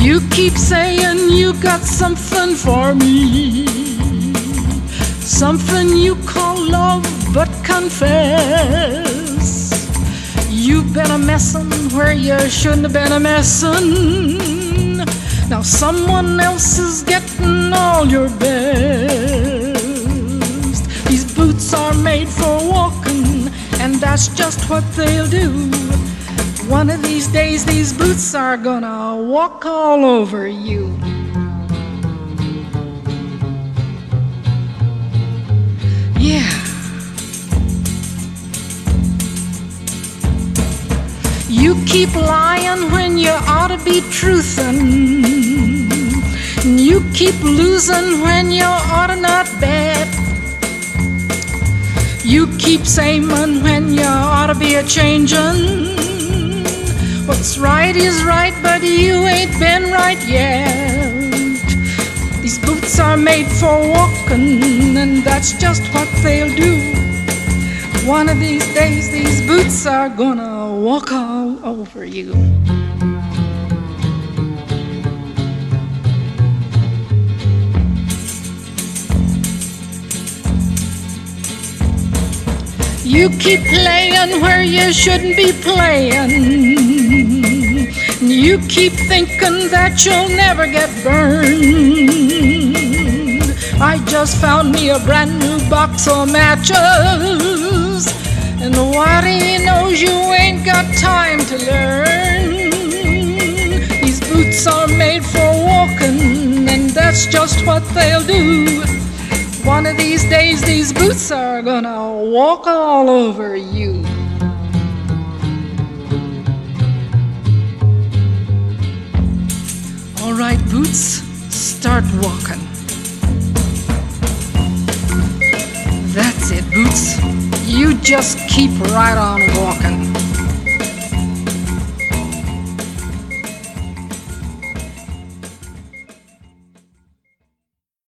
You keep saying you got something for me, something you call love, but confess you've been a messin' where you shouldn't have been a messin'. Now someone else is getting all your best. These boots are made for walking, and that's just what they'll do. One of these days these boots are gonna walk all over you. Yeah. You keep lying when you ought to be truthin'. You keep losing when you ought to not bet. You keep saying when you ought to be a-changin'. What's right is right, but you ain't been right yet. These boots are made for walking, and that's just what they'll do. One of these days these boots are gonna walk all over you. You keep playing where you shouldn't be playing. You keep thinking that you'll never get burned. I just found me a brand new box of matches, and what he knows you ain't got time to learn. These boots are made for walking, and that's just what they'll do. One of these days these boots are gonna walk all over you. All right, boots, start walking. That's it, boots. You just keep right on walking.